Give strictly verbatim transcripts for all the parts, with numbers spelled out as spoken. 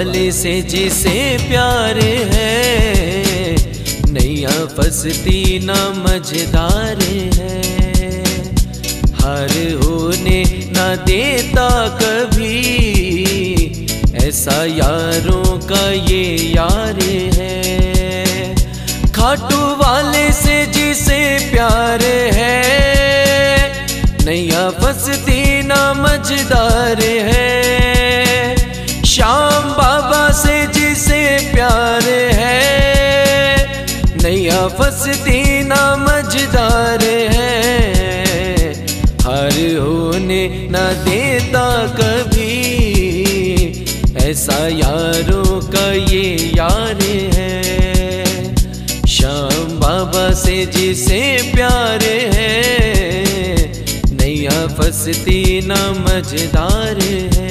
वाले से जिसे प्यार है, नैया फंसती ना मझदार है। हार होने ना देता कभी, ऐसा यारों का ये यार है। खाटू वाले से जिसे प्यार है, नैया फंसती ना मझदार है। श्याम बाबा से जिसे प्यार है, नैया फंसती ना मझदार है। हार होने ना देता कभी, ऐसा यारों का ये यार है। श्याम बाबा से जिसे प्यार है, नैया फंसती ना मझदार है।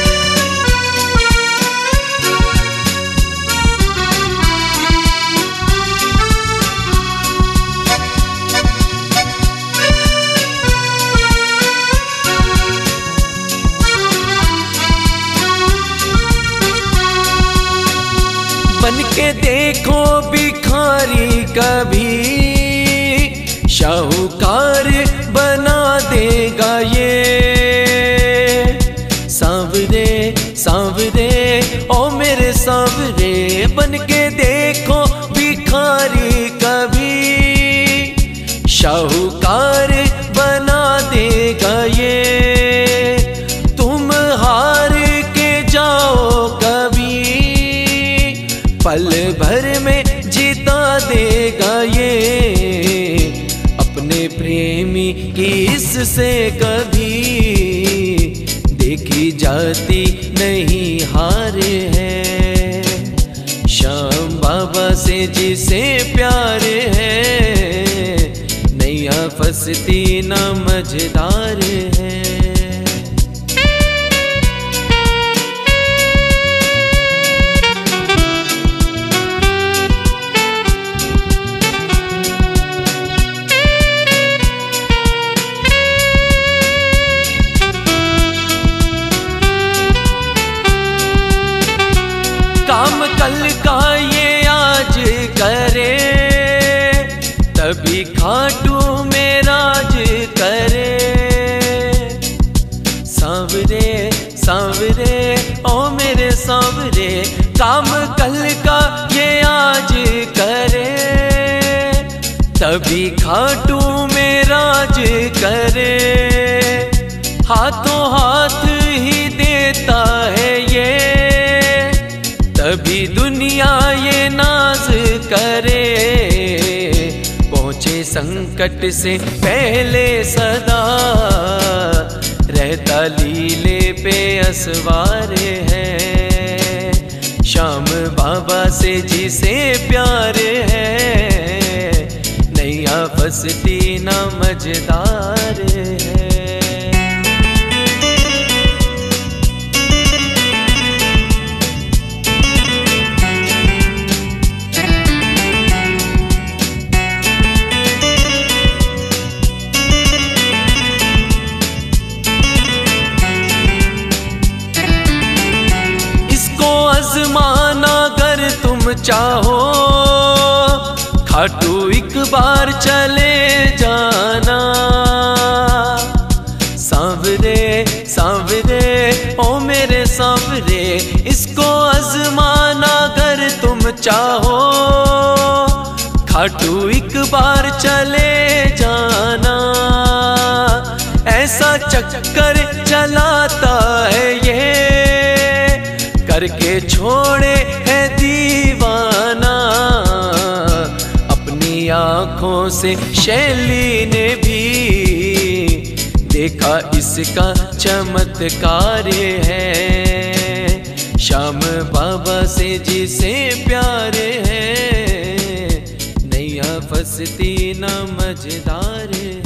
बनके देखो भिखारी कभी, शाहूकार बना देगा ये। सांवरे सांवरे ओ मेरे सांवरे, बनके देखो भिखारी कभी, शाहूकार बना देगा ये। तुम हार के जाओ कभी, पल भर में जीता देगा ये। अपने प्रेमी की इससे कभी देखी जाती नहीं हार है। श्याम बाबा से जिसे प्यार है, नैया फंसती ना मझदार है। काम कल का ये आज करे, तभी खाटू में राज करे। सांवरे सांवरे ओ मेरे सांवरे, काम कल का ये आज करे, तभी खाटू में राज करे। हाथों हाथ ही देता है ये, तभी दुनिया ये नाज करे। पहुँचे संकट से पहले सदा, रहता लीले पे असवार है। श्याम बाबा से जिसे प्यार है, नैया फंसती ना मझदार है। आज़माना अगर तुम चाहो, खाटू एक बार चले जाना। सांवरे सांवरे ओ मेरे सांवरे, इसको आज़माना अगर तुम चाहो, खाटू एक बार चले जाना। ऐसा चक्कर चलाता है ये, करके छोड़े है दीवाना। अपनी आँखों से शैली ने भी देखा इसका चमत्कार है। श्याम बाबा से जिसे प्यार है, नैया फंसती ना मझदार है।